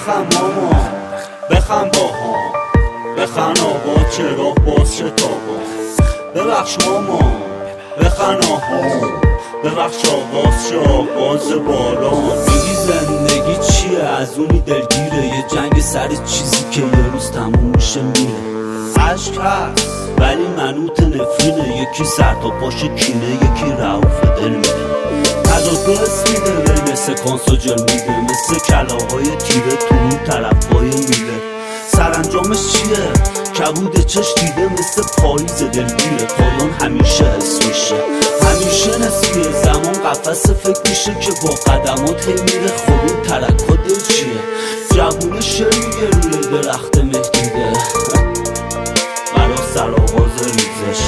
بخم ماما بخم باهام، بخن آقا چرا باز شتابا، ببخش ماما بخن آهام، ببخش آواز شاهباز باران. میگی زندگی چیه؟ از اونی دلگیره، یه جنگ سر چیزی که یه روز تموم میشه میره. عشق هست ولی منوط نفرینه، یکی سر تا پاش کینه، یکی رعوف دل میده. تضاد میده بین سکانس و جل میده، مثل کلاهای تیره تو اون طرفای میده. سرانجامش چیه؟ کبود چش دیده، مثل پاییز دلگیره، پایان همیشه حس میشه، همیشه نسبیه. زمان قفس فکر میشه که با قدمات هی میره، خب این ترکا دل چیه؟ جوونه شریگه روی درخت مهدیده برا سرآغاز ریزش.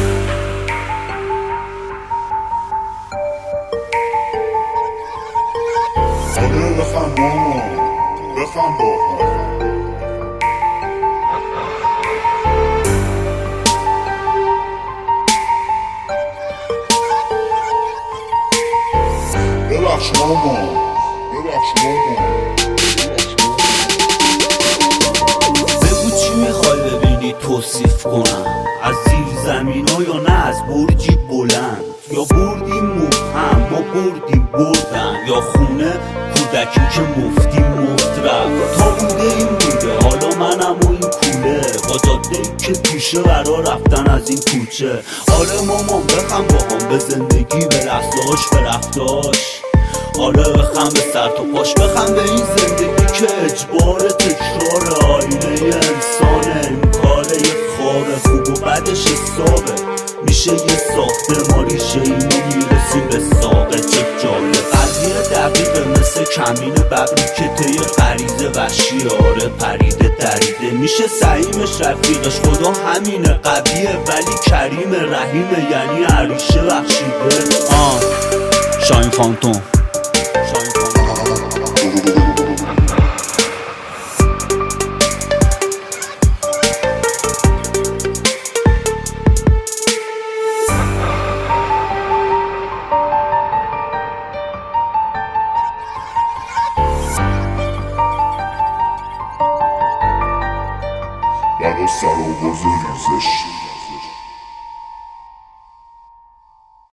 آره بخم ماما بخم باهام، ببخش ماما ببخش ماما. بگو چی میخوای ببینی توصیف کنم، از زیر زمین ها یا نه از برجی بلند، یا بردیم مبهم ما بردیم بردن، یا خونه کودکی که مفتی مفت رفت. تا بوده این بوده حالا منم و این کوله، با جاده که توشه برا رفتن از این کوچه. آره مامان بخم باهام، به زندگی به لحظه‌هاش به رفتاش. آره بخم به سر تا پاش، بخم به این زندگی که اجبار تکرار آینه انسانه. این کاره یه خوابه، خوب و بدش حسابه، میشه یه ساخته ما ریشه اینو میرسیم به ساقه. چه جالب قضیه دقیقه، مثل کمین ببری که طی غریزه وحشی آره پریده دریده. میشه سعیمش رفیقش، خدا همینه قویه ولی کریم رحیمه، یعنی عریشه بخشیده. شاین فانتوم برا سرآغاز ریزش.